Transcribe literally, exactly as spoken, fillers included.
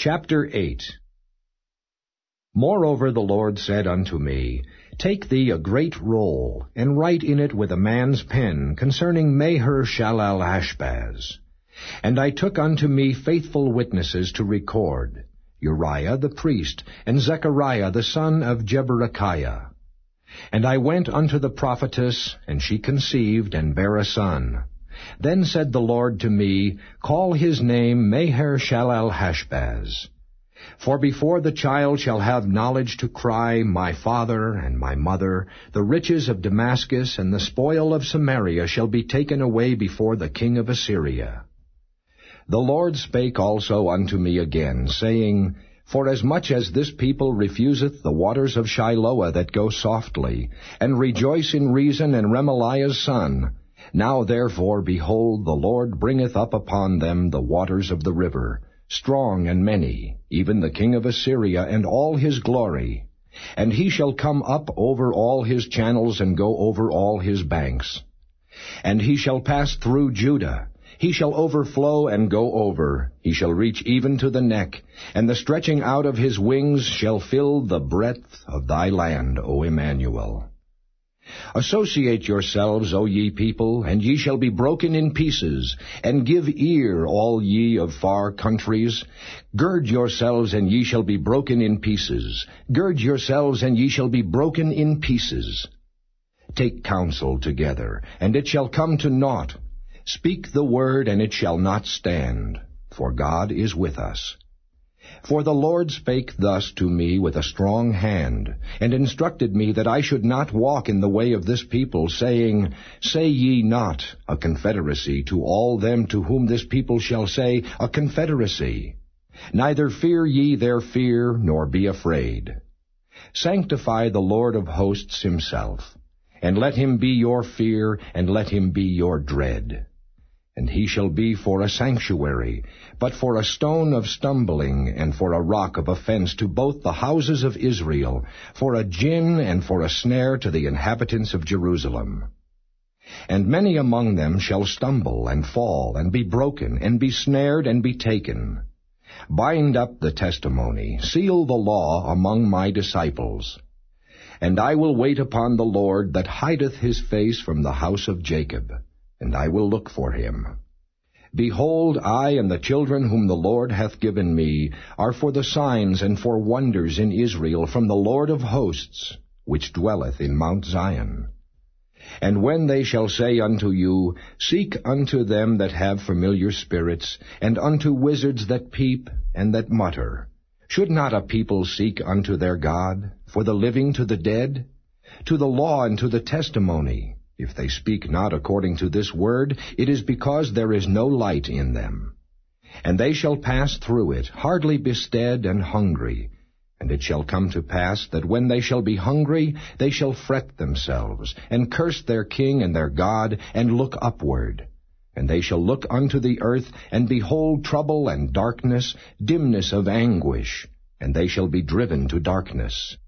Chapter eight. Moreover the Lord said unto me, Take thee a great roll, and write in it with a man's pen concerning Maher-shalal-hash-baz. And I took unto me faithful witnesses to record, Uriah the priest, and Zechariah the son of Jeberechiah. And I went unto the prophetess, and she conceived, and bare a son. Then said the Lord to me, Call his name Maher-shalal-hash-baz. For before the child shall have knowledge to cry, My father and my mother, the riches of Damascus and the spoil of Samaria shall be taken away before the king of Assyria. The Lord spake also unto me again, saying, Forasmuch as this people refuseth the waters of Shiloah that go softly, and rejoice in Rezin and Remaliah's son, now therefore, behold, the Lord bringeth up upon them the waters of the river, strong and many, even the king of Assyria and all his glory. And he shall come up over all his channels and go over all his banks. And he shall pass through Judah. He shall overflow and go over. He shall reach even to the neck, and the stretching out of his wings shall fill the breadth of thy land, O Emmanuel. Associate yourselves, O ye people, and ye shall be broken in pieces, and give ear, all ye of far countries. Gird yourselves, and ye shall be broken in pieces. Gird yourselves, and ye shall be broken in pieces. Take counsel together, and it shall come to naught. Speak the word, and it shall not stand, for God is with us. For the Lord spake thus to me with a strong hand, and instructed me that I should not walk in the way of this people, saying, Say ye not, a confederacy, to all them to whom this people shall say, a confederacy. Neither fear ye their fear, nor be afraid. Sanctify the Lord of hosts himself, and let him be your fear, and let him be your dread. And he shall be for a sanctuary, but for a stone of stumbling, and for a rock of offense to both the houses of Israel, for a gin and for a snare to the inhabitants of Jerusalem. And many among them shall stumble, and fall, and be broken, and be snared, and be taken. Bind up the testimony, seal the law among my disciples. And I will wait upon the Lord that hideth his face from the house of Jacob, and I will look for him. Behold, I and the children whom the Lord hath given me are for the signs and for wonders in Israel from the Lord of hosts, which dwelleth in Mount Zion. And when they shall say unto you, Seek unto them that have familiar spirits, and unto wizards that peep and that mutter, should not a people seek unto their God, for the living to the dead? To the law and to the testimony. If they speak not according to this word, it is because there is no light in them. And they shall pass through it, hardly bestead and hungry. And it shall come to pass that when they shall be hungry, they shall fret themselves, and curse their king and their God, and look upward. And they shall look unto the earth, and behold trouble and darkness, dimness of anguish, and they shall be driven to darkness.